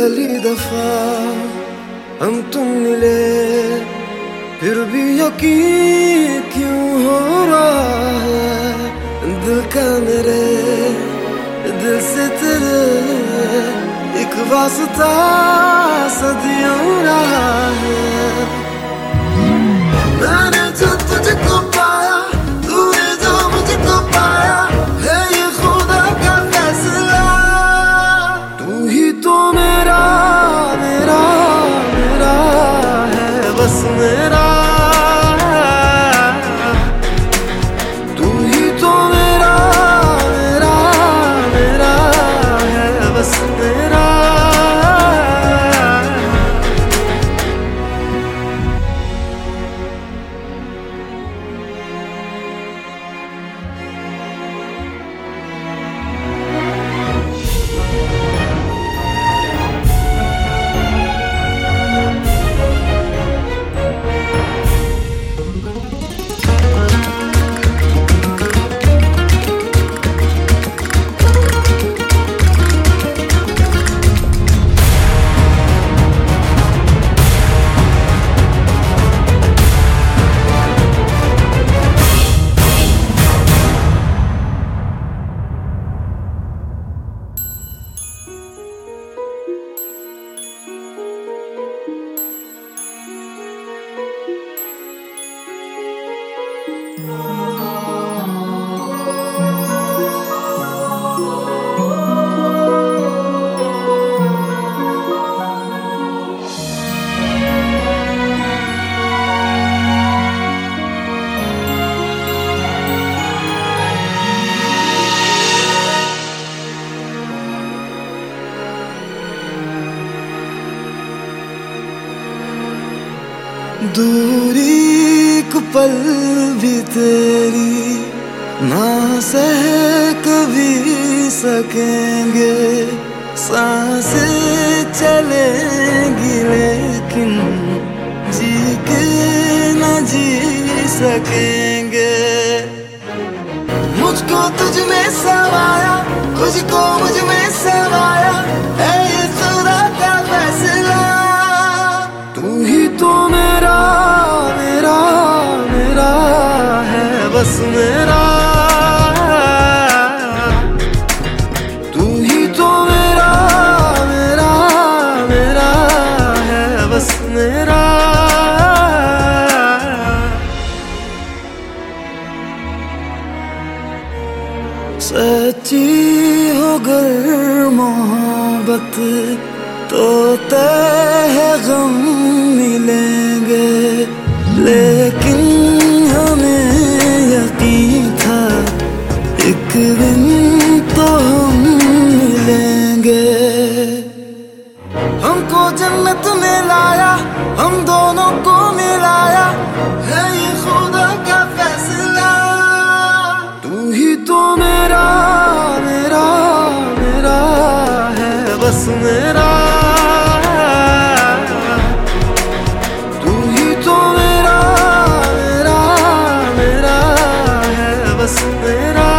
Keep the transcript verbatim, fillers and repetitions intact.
पहली दफा हम तुम मिले, फिर भी यकीन क्यों हो रहा है दिल का मेरे दिल से तेरे एक वास्ता सदियों रहा है। मैंने जो तुझको पाया, तूने जो मुझको पाया, है ये खुदा का फैसला। तू ही तो मेरा मेरा मेरा है बस मेरा। तू ही तो मेरा मेरा मेरा है बस मेरा। दूरी को पल भी तेरी ना सह कभी सकेंगे, सांसें चलेंगी लेकिन जी के न जी सकेंगे। मुझको तुझ में समाया, तुझको मुझ में समाया, है ये खुदा का फैसला। तू ही तो मेरा मेरा मेरा है बस मेरा। तू ही तो मेरा मेरा मेरा है बस मेरा। सच्ची हो गर मोहब्बत तो तय है गम मिलेंगे, लेकिन हमें यकीन था एक दिन तो हम मिलेंगे। हमको जन्नत में लाया, हम दोनों को मिलाया, है ये खुदा का फैसला। तू ही तो मेरा मेरा मेरा है बस मेरा। तू ही तो मेरा मेरा मेरा है बस मेरा।